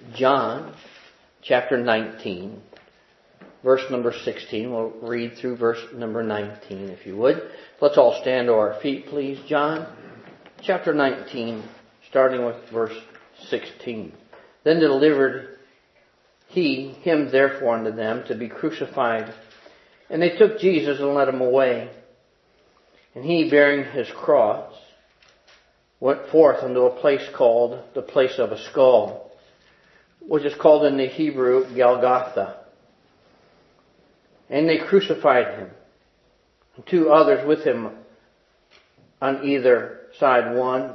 John chapter 19, verse number 16. We'll read through verse number 19, if you would. Let's all stand to our feet, please. John chapter 19, starting with verse 16. Then delivered him therefore unto them to be crucified. And they took Jesus and led him away. And he, bearing his cross, went forth unto a place called the place of a skull, which is called in the Hebrew Golgotha. And they crucified him, and two others with him on either side, one,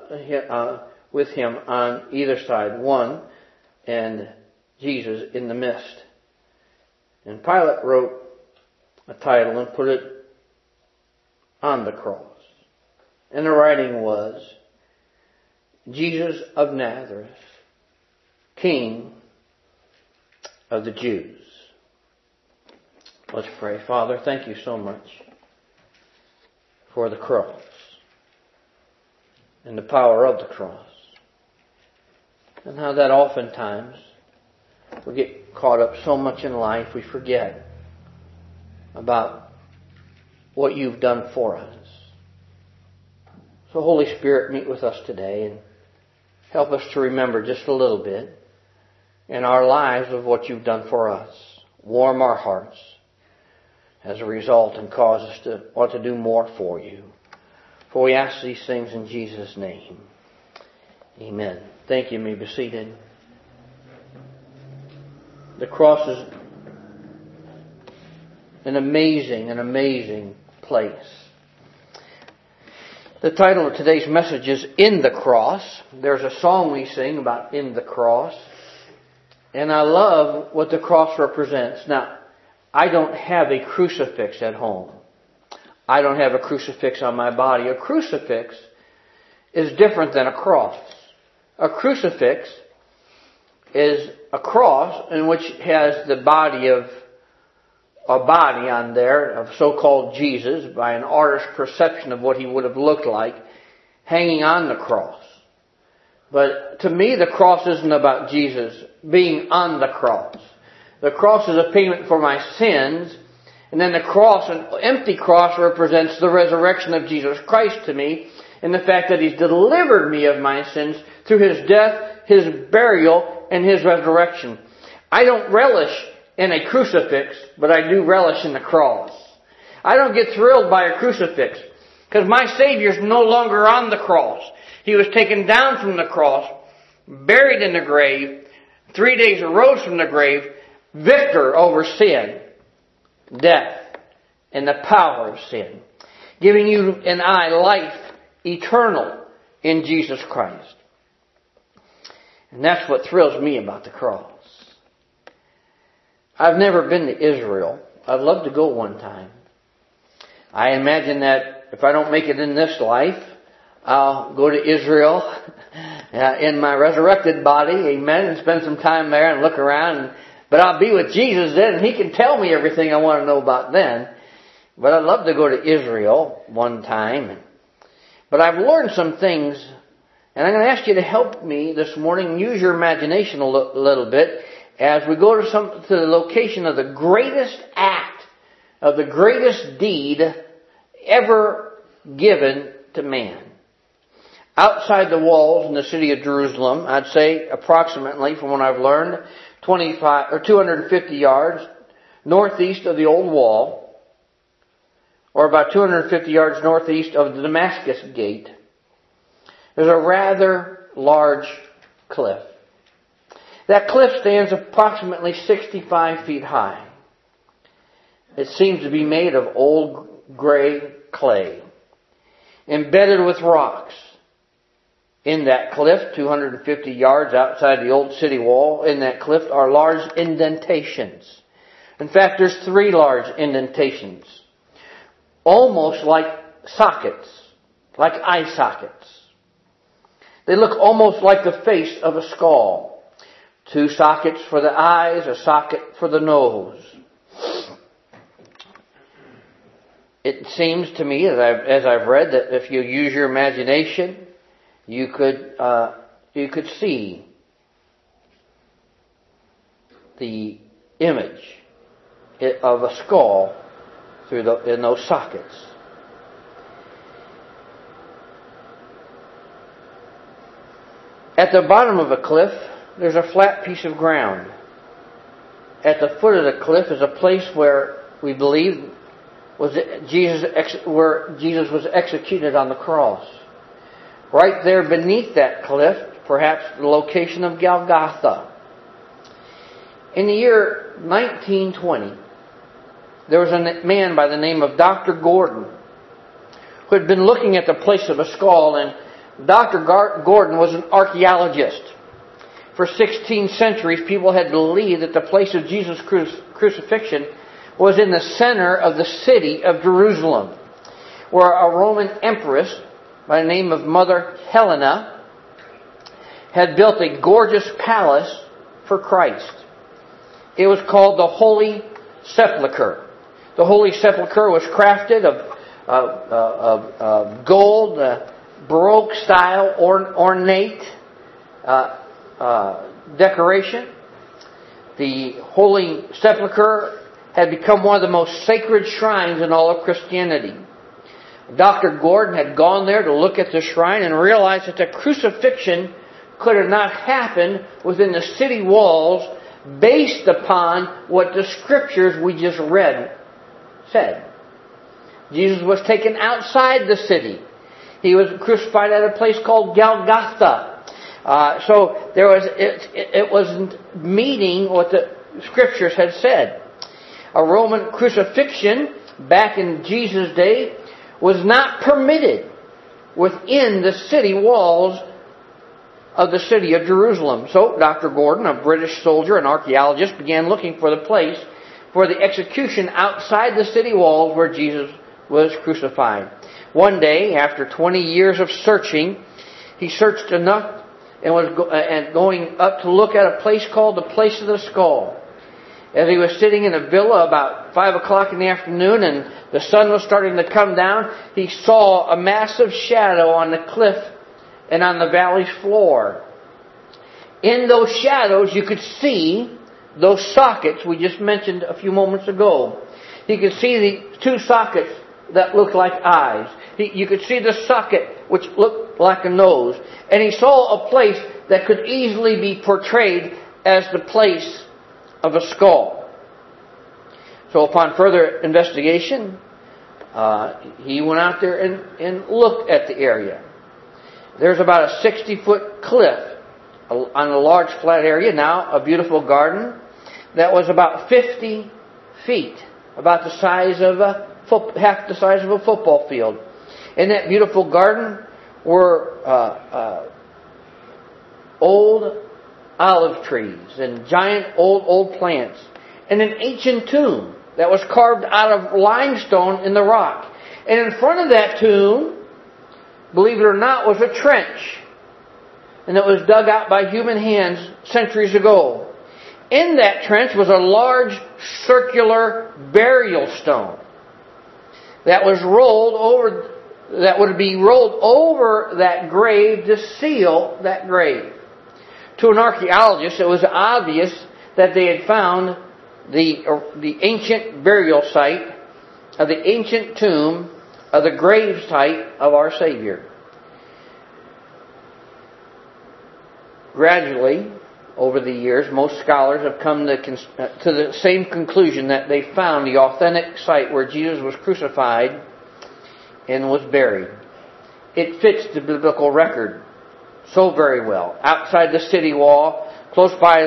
and Jesus in the midst. And Pilate wrote a title and put it on the cross. And the writing was, Jesus of Nazareth, King of the Jews. Let's pray. Father, thank you so much for the cross and the power of the cross. And how that oftentimes we get caught up so much in life we forget about what you've done for us. So Holy Spirit, meet with us today and help us to remember just a little bit in our lives of what you've done for us. Warm our hearts as a result and cause us to want to do more for you. For we ask these things in Jesus' name. Amen. Thank you. You may be seated. The cross is an amazing place. The title of today's message is In the Cross. There's a song we sing about In the Cross. And I love what the cross represents. Now, I don't have a crucifix at home. I don't have a crucifix on my body. A crucifix is different than a cross. A crucifix is a cross in which has the body on there of so-called Jesus by an artist's perception of what he would have looked like hanging on the cross. But to me, the cross isn't about Jesus being on the cross. The cross is a payment for my sins, and then the cross, an empty cross, represents the resurrection of Jesus Christ to me, and the fact that He's delivered me of my sins through His death, His burial, and His resurrection. I don't relish in a crucifix, but I do relish in the cross. I don't get thrilled by a crucifix, because my Savior's no longer on the cross. He was taken down from the cross, buried in the grave, 3 days arose from the grave, victor over sin, death, and the power of sin, giving you and I life eternal in Jesus Christ. And that's what thrills me about the cross. I've never been to Israel. I'd love to go one time. I imagine that if I don't make it in this life, I'll go to Israel in my resurrected body, amen, and spend some time there and look around. But I'll be with Jesus then, and He can tell me everything I want to know about then. But I'd love to go to Israel one time. But I've learned some things, and I'm going to ask you to help me this morning. Use your imagination a little bit as we go to the location of the greatest act, of the greatest deed ever given to man. Outside the walls in the city of Jerusalem, I'd say approximately, from what I've learned, 250 yards northeast of the old wall, or about 250 yards northeast of the Damascus Gate, there's a rather large cliff. That cliff stands approximately 65 feet high. It seems to be made of old gray clay, embedded with rocks. In that cliff, 250 yards outside the old city wall, in that cliff are large indentations. In fact, there's 3 large indentations. Almost like sockets, like eye sockets. They look almost like the face of a skull. 2 sockets for the eyes, a socket for the nose. It seems to me, as I've read, that if you use your imagination, you could see the image of a skull in those sockets. At the bottom of a cliff, there's a flat piece of ground. At the foot of the cliff is a place where we believe where Jesus was executed on the cross. Right there beneath that cliff, perhaps the location of Golgotha. In the year 1920, there was a man by the name of Dr. Gordon who had been looking at the place of a skull, and Dr. Gordon was an archaeologist. For 16 centuries, people had believed that the place of Jesus' crucifixion was in the center of the city of Jerusalem, where a Roman empress by the name of Mother Helena had built a gorgeous palace for Christ. It was called the Holy Sepulchre. The Holy Sepulchre was crafted of gold, Baroque style, ornate decoration. The Holy Sepulchre had become one of the most sacred shrines in all of Christianity. Dr. Gordon had gone there to look at the shrine and realized that the crucifixion could have not happened within the city walls based upon what the scriptures we just read said. Jesus was taken outside the city. He was crucified at a place called Golgotha. So it wasn't meeting what the scriptures had said. A Roman crucifixion back in Jesus' day was not permitted within the city walls of the city of Jerusalem. So Dr. Gordon, a British soldier and archaeologist, began looking for the place for the execution outside the city walls where Jesus was crucified. One day, after 20 years of searching, he searched enough and was going up to look at a place called the Place of the Skull. As he was sitting in a villa about 5 o'clock in the afternoon and the sun was starting to come down, he saw a massive shadow on the cliff and on the valley's floor. In those shadows, you could see those sockets we just mentioned a few moments ago. He could see the two sockets that looked like eyes. You could see the socket which looked like a nose. And he saw a place that could easily be portrayed as the place of a skull. So upon further investigation, he went out there and looked at the area. There's about a 60-foot cliff on a large flat area, now a beautiful garden that was about 50 feet, about the size of half the size of a football field. In that beautiful garden were old olive trees and giant old plants, and an ancient tomb that was carved out of limestone in the rock. And in front of that tomb, believe it or not, was a trench. And it was dug out by human hands centuries ago. In that trench was a large circular burial stone that was rolled over, that would be rolled over that grave to seal that grave. To an archaeologist, it was obvious that they had found the ancient burial site of the ancient tomb of the grave site of our Savior. Gradually, over the years, most scholars have come to the same conclusion that they found the authentic site where Jesus was crucified and was buried. It fits the biblical record so very well. Outside the city wall, close by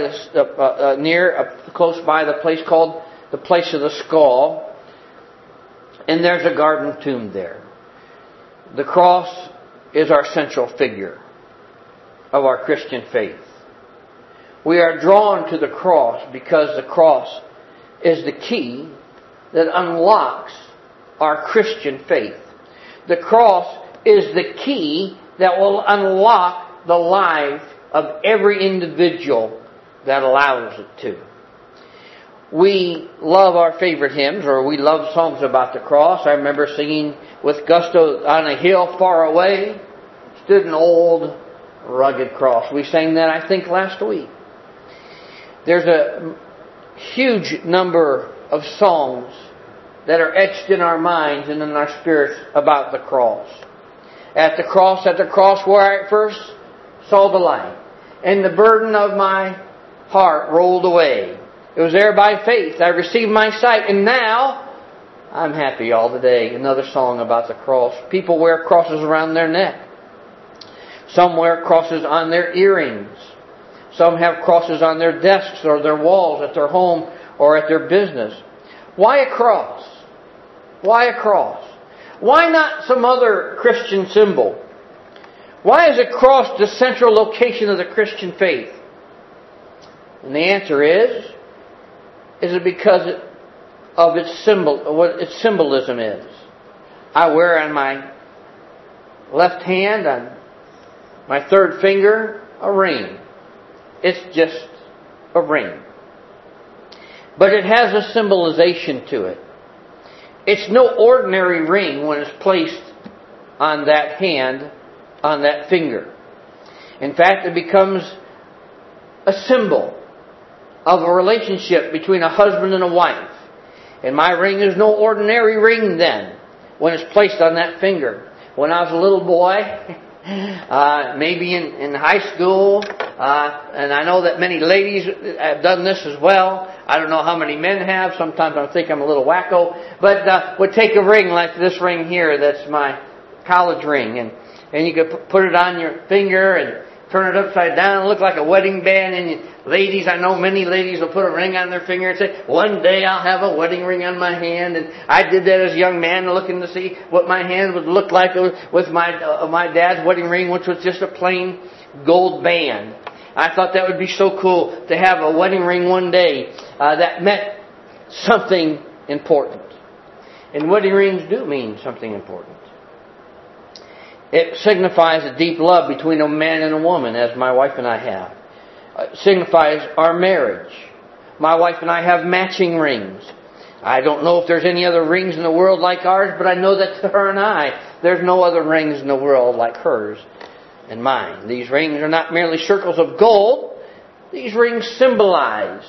the place called the Place of the Skull, and there's a garden tomb there. The cross is our central figure of our Christian faith. We are drawn to the cross because the cross is the key that unlocks our Christian faith. The cross is the key that will unlock the life of every individual that allows it to. We love our favorite hymns, or we love songs about the cross. I remember singing with gusto, "On a hill far away stood an old rugged cross." We sang that, I think, last week. There's huge number of songs that are etched in our minds and in our spirits about the cross. At the cross where I first saw the light, and the burden of my heart rolled away. It was there by faith I received my sight, and now I'm happy all the day. Another song about the cross. People wear crosses around their neck. Some wear crosses on their earrings. Some have crosses on their desks or their walls at their home or at their business. Why a cross? Why a cross? Why not some other Christian symbol? Why is a cross the central location of the Christian faith? And the answer is it because of its symbol, what its symbolism is? I wear on my left hand, on my third finger, a ring. It's just a ring. But it has a symbolization to it. It's no ordinary ring when it's placed on that hand, on that finger. In fact, it becomes a symbol of a relationship between a husband and a wife. And my ring is no ordinary ring then, when it's placed on that finger. When I was a little boy, maybe in high school, and I know that many ladies have done this as well. I don't know how many men have. Sometimes I think I'm a little wacko. But would take a ring like this ring here, that's my college ring. And you could put it on your finger and turn it upside down and look like a wedding band. And ladies, I know many ladies will put a ring on their finger and say, one day I'll have a wedding ring on my hand. And I did that as a young man, looking to see what my hand would look like with my dad's wedding ring, which was just a plain gold band. I thought that would be so cool to have a wedding ring one day that meant something important. And wedding rings do mean something important. It signifies a deep love between a man and a woman, as my wife and I have. It signifies our marriage. My wife and I have matching rings. I don't know if there's any other rings in the world like ours, but I know that to her and I, there's no other rings in the world like hers and mine. These rings are not merely circles of gold. These rings symbolize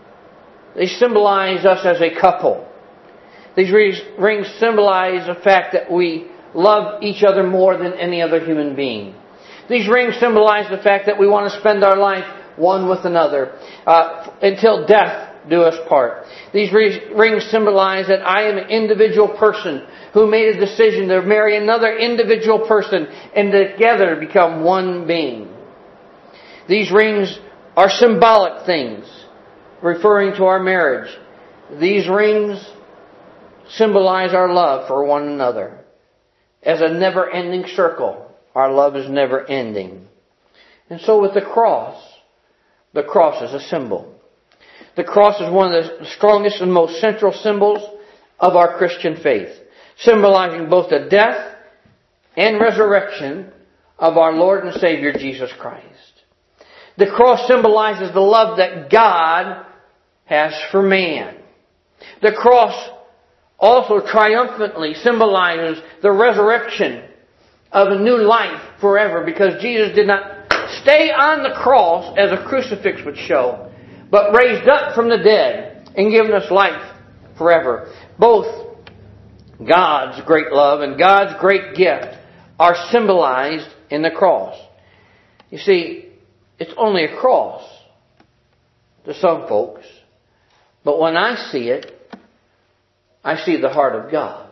us as a couple. These rings symbolize the fact that we love each other more than any other human being. These rings symbolize the fact that we want to spend our life one with another until death do us part. These rings symbolize that I am an individual person who made a decision to marry another individual person and together become one being. These rings are symbolic things referring to our marriage. These rings symbolize our love for one another. As a never-ending circle, our love is never-ending. And so with the cross is a symbol. The cross is one of the strongest and most central symbols of our Christian faith, symbolizing both the death and resurrection of our Lord and Savior Jesus Christ. The cross symbolizes the love that God has for man. The cross also triumphantly symbolizes the resurrection of a new life forever, because Jesus did not stay on the cross as a crucifix would show, but raised up from the dead and given us life forever. Both God's great love and God's great gift are symbolized in the cross. You see, it's only a cross to some folks, but when I see it, I see the heart of God.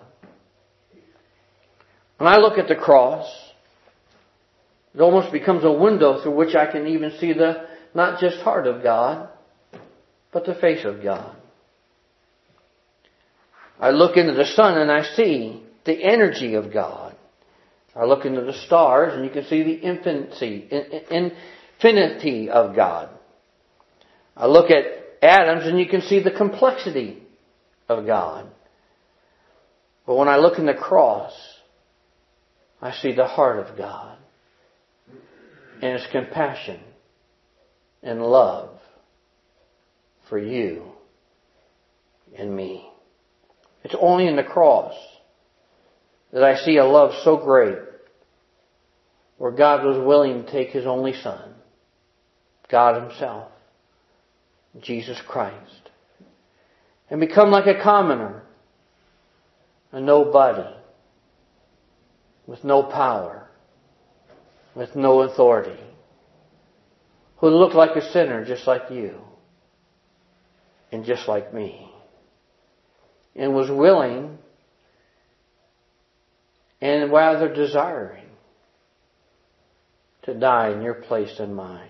When I look at the cross, it almost becomes a window through which I can even see the not just heart of God, but the face of God. I look into the sun and I see the energy of God. I look into the stars and you can see the infinity of God. I look at atoms and you can see the complexity of God. But when I look in the cross, I see the heart of God and His compassion and love for you and me. It's only in the cross that I see a love so great, where God was willing to take His only Son, God Himself, Jesus Christ, and become like a commoner, a nobody, with no power, with no authority, who looked like a sinner just like you and just like me, and was willing and rather desiring to die in your place and mine.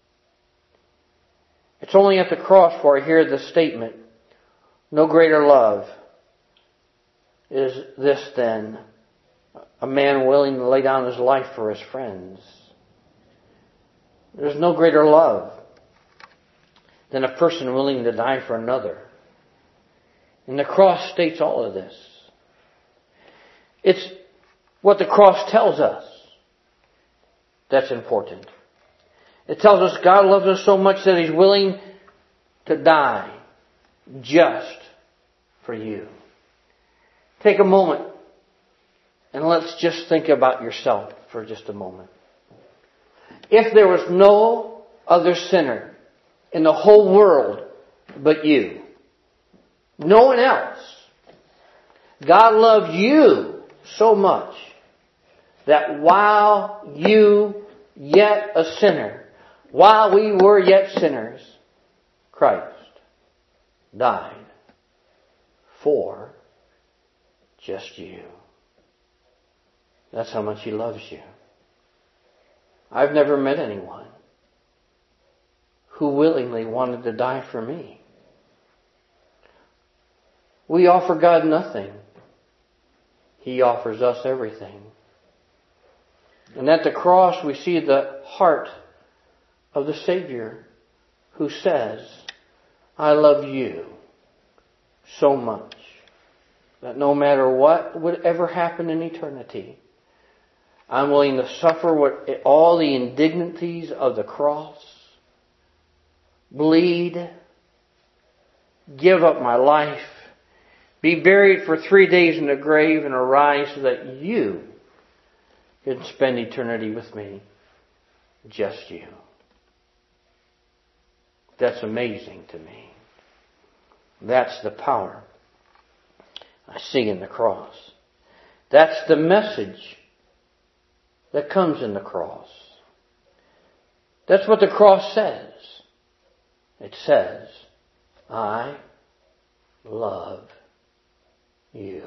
It's only at the cross where I hear the statement, no greater love is this than a man willing to lay down his life for his friends. There's no greater love than a person willing to die for another. And the cross states all of this. It's what the cross tells us that's important. It tells us God loves us so much that He's willing to die just for you. Take a moment and let's just think about yourself for just a moment. If there was no other sinner in the whole world but you, no one else, God loved you so much that while you yet a sinner, while we were yet sinners, Christ died for just you. That's how much He loves you. I've never met anyone who willingly wanted to die for me. We offer God nothing. He offers us everything. And at the cross we see the heart of the Savior who says, I love you so much that no matter what would ever happen in eternity, I'm willing to suffer all the indignities of the cross, bleed, give up my life, be buried for 3 days in the grave and arise so that you can spend eternity with me. Just you. That's amazing to me. That's the power I see in the cross. That's the message that comes in the cross. That's what the cross says. It says, I love you.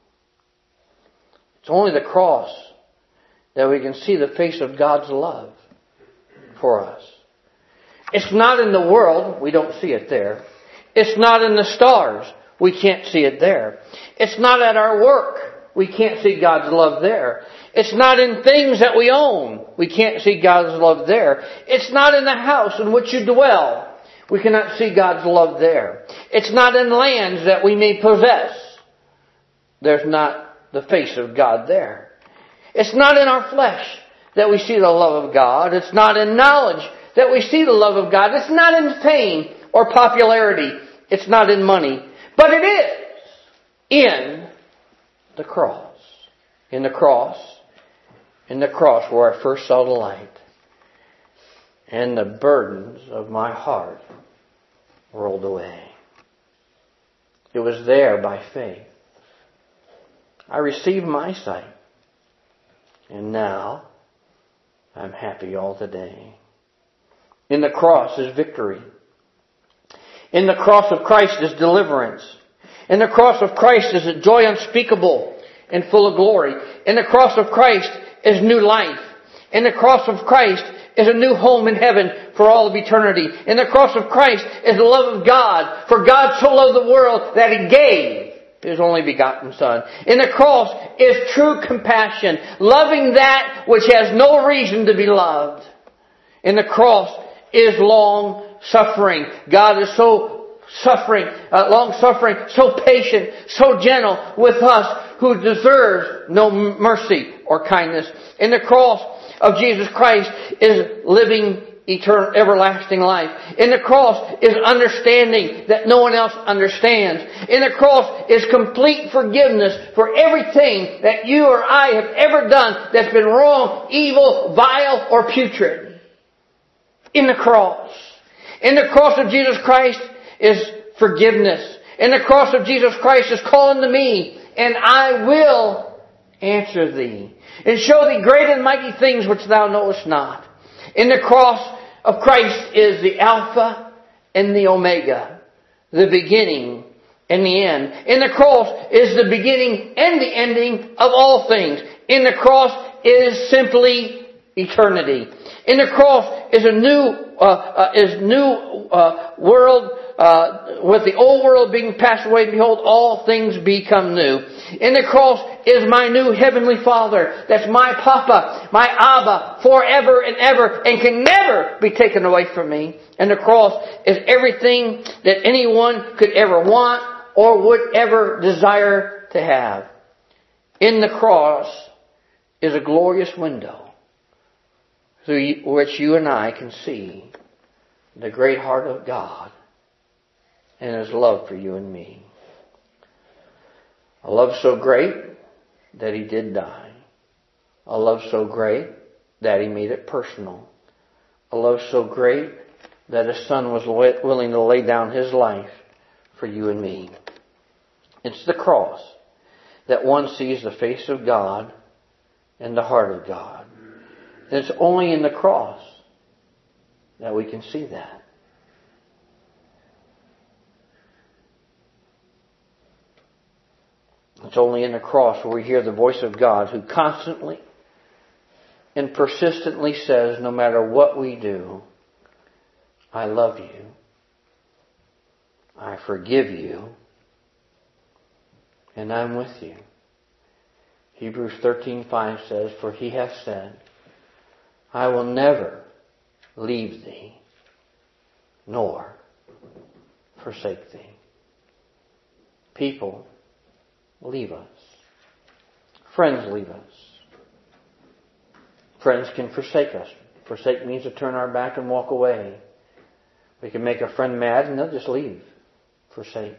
It's only the cross that we can see the face of God's love for us. It's not in the world. We don't see it there. It's not in the stars. We can't see it there. It's not at our work. We can't see God's love there. It's not in things that we own. We can't see God's love there. It's not in the house in which you dwell. We cannot see God's love there. It's not in lands that we may possess. There's not the face of God there. It's not in our flesh that we see the love of God. It's not in knowledge that we see the love of God. It's not in fame or popularity. It's not in money. But it is in the cross. In the cross. In the cross where I first saw the light. And the burdens of my heart rolled away. It was there by faith. I received my sight. And now I'm happy all the day. In the cross is victory. In the cross of Christ is deliverance. In the cross of Christ is a joy unspeakable and full of glory. In the cross of Christ is new life. In the cross of Christ is a new home in heaven for all of eternity. In the cross of Christ is the love of God. For God so loved the world that He gave His only begotten Son. In the cross is true compassion, loving that which has no reason to be loved. In the cross is long suffering. God is so long suffering, so patient, so gentle with us who deserves no mercy or kindness. In the cross of Jesus Christ is living eternal, everlasting life. In the cross is understanding that no one else understands. In the cross is complete forgiveness for everything that you or I have ever done that's been wrong, evil, vile, or putrid. In the cross. In the cross of Jesus Christ is forgiveness. And the cross of Jesus Christ is calling to me, and I will answer thee, and show thee great and mighty things which thou knowest not. In the cross of Christ is the Alpha and the Omega, the beginning and the end. In the cross is the beginning and the ending of all things. In the cross is simply eternity. In the cross is a new world, with the old world being passed away. Behold, all things become new. In the cross is my new heavenly Father. That's my Papa, my Abba, forever and ever, and can never be taken away from me. And the cross is everything that anyone could ever want or would ever desire to have. In the cross is a glorious window through which you and I can see the great heart of God and His love for you and me. A love so great that He did die. A love so great that He made it personal. A love so great that His Son was willing to lay down His life for you and me. It's the cross that one sees the face of God and the heart of God. And it's only in the cross that we can see that. It's only in the cross where we hear the voice of God, who constantly and persistently says, no matter what we do, I love you. I forgive you. And I'm with you. Hebrews 13:5 says, for He hath said, I will never leave thee, nor forsake thee. People leave us. Friends leave us. Friends can forsake us. Forsake means to turn our back and walk away. We can make a friend mad and they'll just leave. Forsake.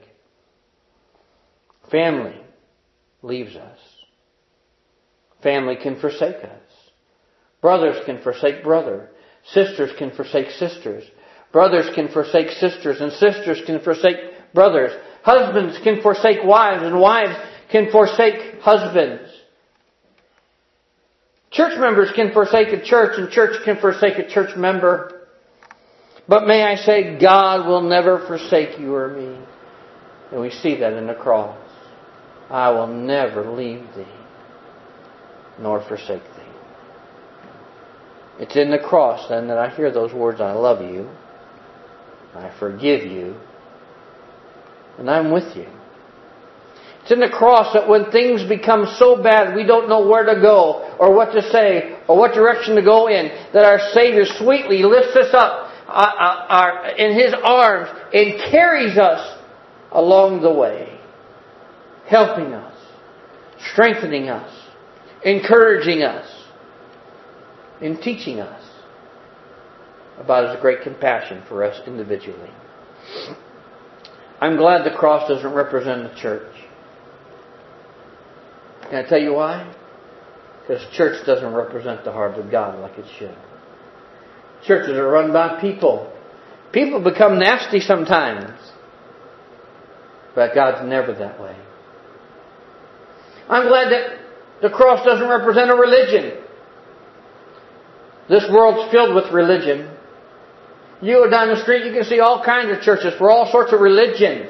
Family leaves us. Family can forsake us. Brothers can forsake brother. Sisters can forsake sisters. Brothers can forsake sisters, and sisters can forsake brothers. Husbands can forsake wives, and wives can forsake husbands. Church members can forsake a church, and church can forsake a church member. But may I say, God will never forsake you or me. And we see that in the cross. I will never leave thee, nor forsake thee. It's in the cross then that I hear those words, I love you, I forgive you, and I'm with you. It's in the cross that when things become so bad we don't know where to go or what to say or what direction to go in, that our Savior sweetly lifts us up in His arms and carries us along the way, helping us, strengthening us, encouraging us, and teaching us about His great compassion for us individually. I'm glad the cross doesn't represent the church. Can I tell you why? Because church doesn't represent the heart of God like it should. Churches are run by people. People become nasty sometimes. But God's never that way. I'm glad that the cross doesn't represent a religion. This world's filled with religion. You go down the street, you can see all kinds of churches for all sorts of religions.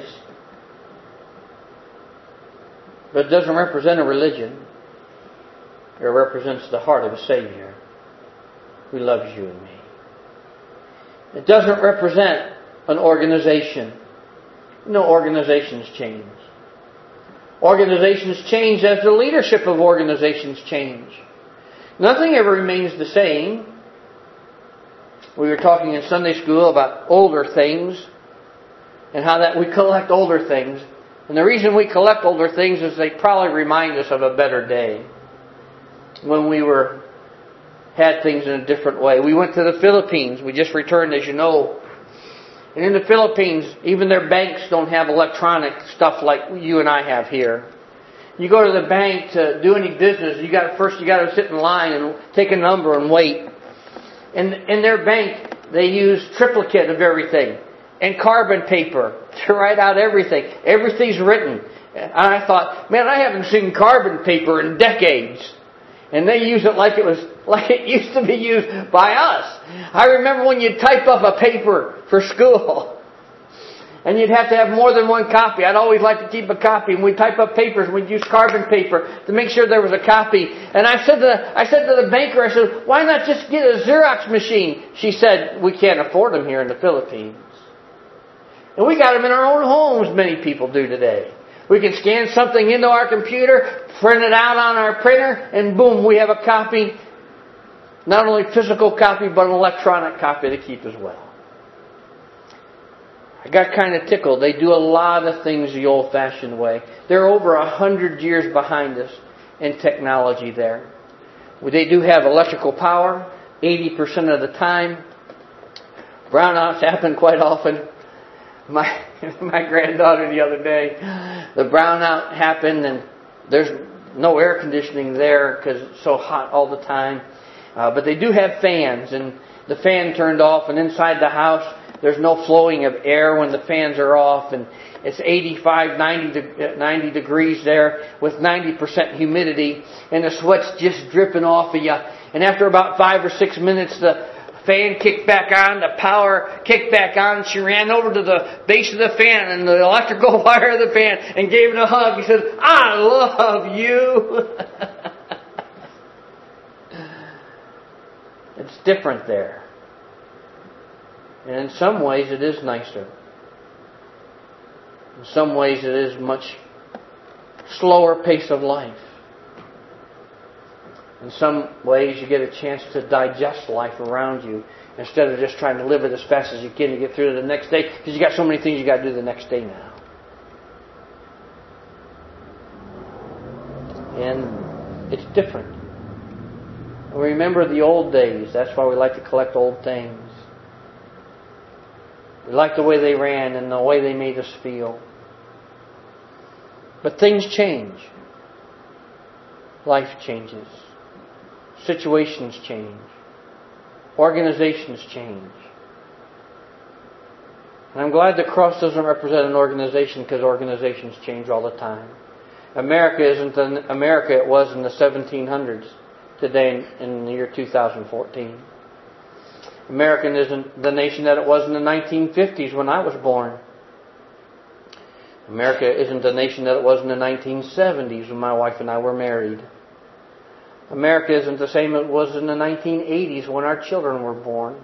But it doesn't represent a religion. It represents the heart of a Savior who loves you and me. It doesn't represent an organization. No, organizations change. Organizations change as the leadership of organizations change. Nothing ever remains the same. We were talking in Sunday school about older things and how that we collect older things. And the reason we collect older things is they probably remind us of a better day when we had things in a different way. We went to the Philippines. We just returned, as you know. And in the Philippines, even their banks don't have electronic stuff like you and I have here. You go to the bank to do any business, you got to sit in line and take a number and wait. And in their bank, they use triplicate of everything. and carbon paper to write out everything. Everything's written. And I thought, man, I haven't seen carbon paper in decades. And they use it like it used to be used by us. I remember when you'd type up a paper for school. And you'd have to have more than one copy. I'd always like to keep a copy. And we'd type up papers. And we'd use carbon paper to make sure there was a copy. And I said to the banker, I said, why not just get a Xerox machine? She said, we can't afford them here in the Philippines. And we got them in our own homes, many people do today. We can scan something into our computer, print it out on our printer, and boom, we have a copy. Not only physical copy, but an electronic copy to keep as well. I got kind of tickled. They do a lot of things the old-fashioned way. They're over 100 years behind us in technology there. They do have electrical power 80% of the time. Brownouts happen quite often. My granddaughter the other day, the brownout happened and there's no air conditioning there because it's so hot all the time. But they do have fans, and the fan turned off, and inside the house there's no flowing of air when the fans are off, and it's 85, 90 degrees there with 90% humidity, and the sweat's just dripping off of you. And after about 5 or 6 minutes, the fan kicked back on, the power kicked back on. She ran over to the base of the fan and the electrical wire of the fan and gave it a hug. He said, I love you. It's different there. And in some ways it is nicer. In some ways it is much slower pace of life. In some ways you get a chance to digest life around you instead of just trying to live it as fast as you can to get through to the next day, because you got so many things you got to do the next day now. And it's different. And we remember the old days. That's why we like to collect old things. We like the way they ran and the way they made us feel. But things change. Life changes. Situations change. Organizations change. And I'm glad the cross doesn't represent an organization, because organizations change all the time. America isn't the America it was in the 1700s today in the year 2014. America isn't the nation that it was in the 1950s when I was born. America isn't the nation that it was in the 1970s when my wife and I were married. America isn't the same as it was in the 1980s when our children were born.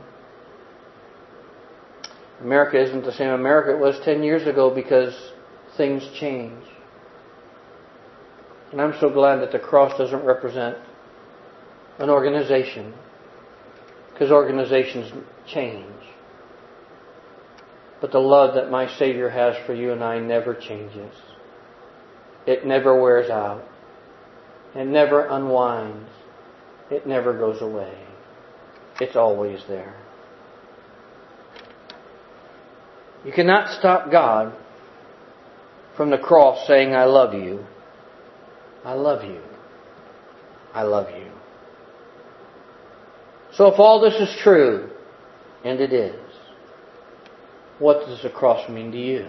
America isn't the same America it was 10 years ago, because things change. And I'm so glad that the cross doesn't represent an organization, because organizations change. But the love that my Savior has for you and I never changes. It never wears out. It never unwinds. It never goes away. It's always there. You cannot stop God from the cross saying, I love you. I love you. I love you. So if all this is true, and it is, what does the cross mean to you?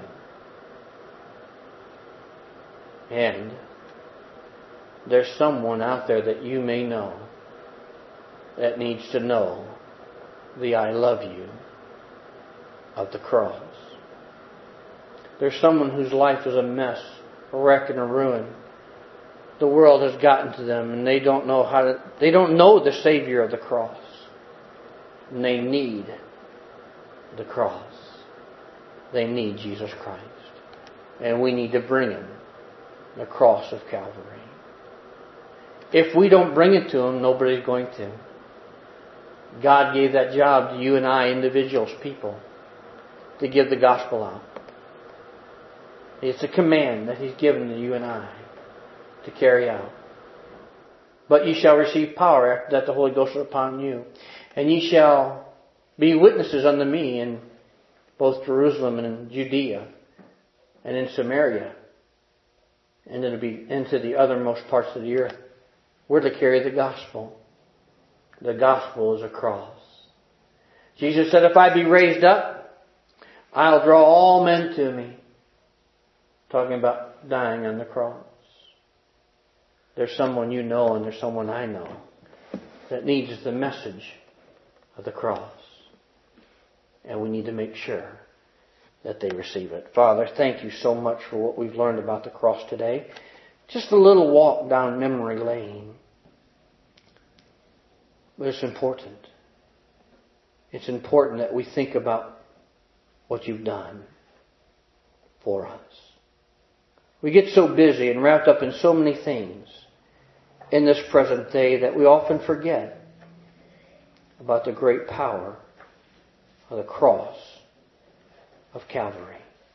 And there's someone out there that you may know that needs to know the I love you of the cross. There's someone whose life is a mess, a wreck and a ruin. The world has gotten to them, and they don't know the Savior of the cross. And they need the cross. They need Jesus Christ. And we need to bring Him the cross of Calvary. If we don't bring it to Him, nobody's going to. God gave that job to you and I, individuals, people, to give the gospel out. It's a command that He's given to you and I to carry out. But ye shall receive power after that the Holy Ghost is upon you. And ye shall be witnesses unto me in both Jerusalem and in Judea and in Samaria and into the othermost parts of the earth. We're to carry the gospel. The gospel is a cross. Jesus said, if I be raised up, I'll draw all men to me. Talking about dying on the cross. There's someone you know and there's someone I know that needs the message of the cross. And we need to make sure that they receive it. Father, thank you so much for what we've learned about the cross today. Just a little walk down memory lane. But it's important. It's important that we think about what you've done for us. We get so busy and wrapped up in so many things in this present day that we often forget about the great power of the cross of Calvary.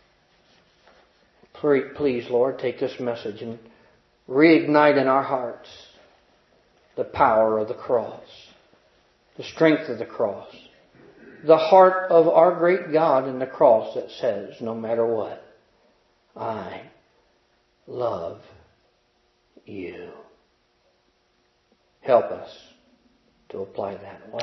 Please, Lord, take this message and reignite in our hearts the power of the cross, the strength of the cross, the heart of our great God in the cross that says, no matter what, I love you. Help us to apply that.